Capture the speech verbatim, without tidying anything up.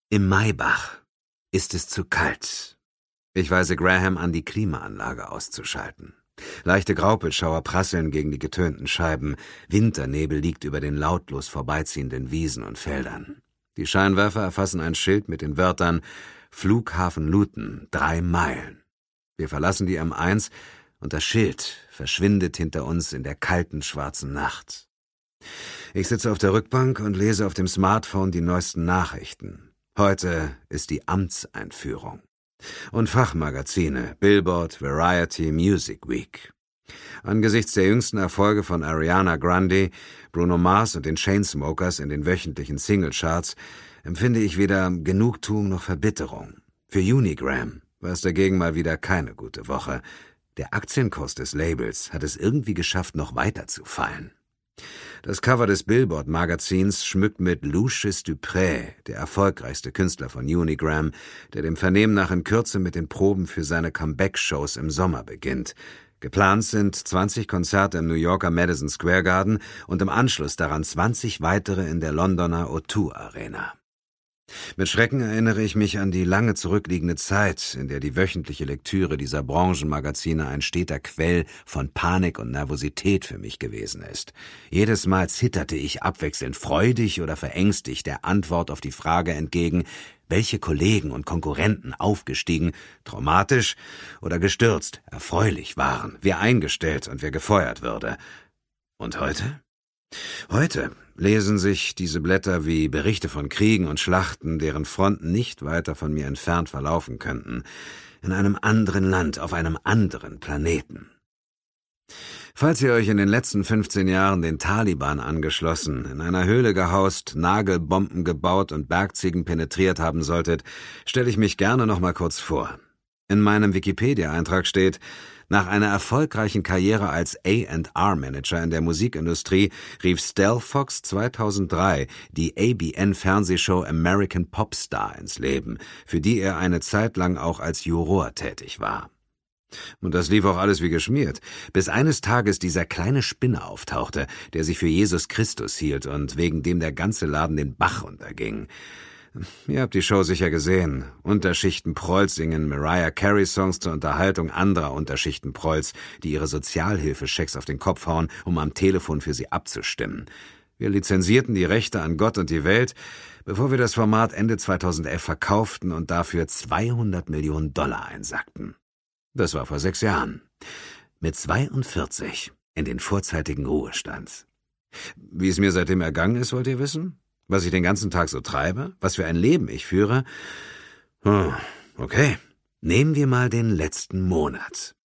Im Maybach ist es zu kalt. Ich weise Graham an, die Klimaanlage auszuschalten. Leichte Graupelschauer prasseln gegen die getönten Scheiben. Winternebel liegt über den lautlos vorbeiziehenden Wiesen und Feldern. Die Scheinwerfer erfassen ein Schild mit den Wörtern Flughafen Luton, drei Meilen. Wir verlassen die M eins und das Schild verschwindet hinter uns in der kalten, schwarzen Nacht. Ich sitze auf der Rückbank und lese auf dem Smartphone die neuesten Nachrichten. Heute ist die Amtseinführung. Und Fachmagazine, Billboard, Variety, Music Week. Angesichts der jüngsten Erfolge von Ariana Grande, Bruno Mars und den Chainsmokers in den wöchentlichen Singlecharts empfinde ich weder Genugtuung noch Verbitterung. Für Unigram war es dagegen mal wieder keine gute Woche. Der Aktienkurs des Labels hat es irgendwie geschafft, noch weiter zu fallen. Das Cover des Billboard-Magazins schmückt mit Lucius Dupré, der erfolgreichste Künstler von Unigram, der dem Vernehmen nach in Kürze mit den Proben für seine Comeback-Shows im Sommer beginnt. Geplant sind zwanzig Konzerte im New Yorker Madison Square Garden und im Anschluss daran zwanzig weitere in der Londoner O zwei Arena. Mit Schrecken erinnere ich mich an die lange zurückliegende Zeit, in der die wöchentliche Lektüre dieser Branchenmagazine ein steter Quell von Panik und Nervosität für mich gewesen ist. Jedes Mal zitterte ich abwechselnd freudig oder verängstigt der Antwort auf die Frage entgegen, welche Kollegen und Konkurrenten aufgestiegen, traumatisch oder gestürzt, erfreulich waren, wer eingestellt und wer gefeuert würde. Und heute? Heute lesen sich diese Blätter wie Berichte von Kriegen und Schlachten, deren Fronten nicht weiter von mir entfernt verlaufen könnten, in einem anderen Land, auf einem anderen Planeten. Falls ihr euch in den letzten fünfzehn Jahren den Taliban angeschlossen, in einer Höhle gehaust, Nagelbomben gebaut und Bergziegen penetriert haben solltet, stelle ich mich gerne noch mal kurz vor. In meinem Wikipedia-Eintrag steht: Nach einer erfolgreichen Karriere als A und R-Manager in der Musikindustrie rief Stel Fox zweitausenddrei die A B N-Fernsehshow American Popstar ins Leben, für die er eine Zeit lang auch als Juror tätig war. Und das lief auch alles wie geschmiert, bis eines Tages dieser kleine Spinner auftauchte, der sich für Jesus Christus hielt und wegen dem der ganze Laden den Bach unterging. Ihr habt die Show sicher gesehen. Unterschichten-Prolls singen Mariah Carey-Songs zur Unterhaltung anderer Unterschichten-Prolls, die ihre Sozialhilfeschecks auf den Kopf hauen, um am Telefon für sie abzustimmen. Wir lizenzierten die Rechte an Gott und die Welt, bevor wir das Format Ende zweitausendelf verkauften und dafür zweihundert Millionen Dollar einsackten. Das war vor sechs Jahren. Mit zweiundvierzig in den vorzeitigen Ruhestand. Wie es mir seitdem ergangen ist, wollt ihr wissen? Was ich den ganzen Tag so treibe? Was für ein Leben ich führe? Oh, okay, nehmen wir mal den letzten Monat.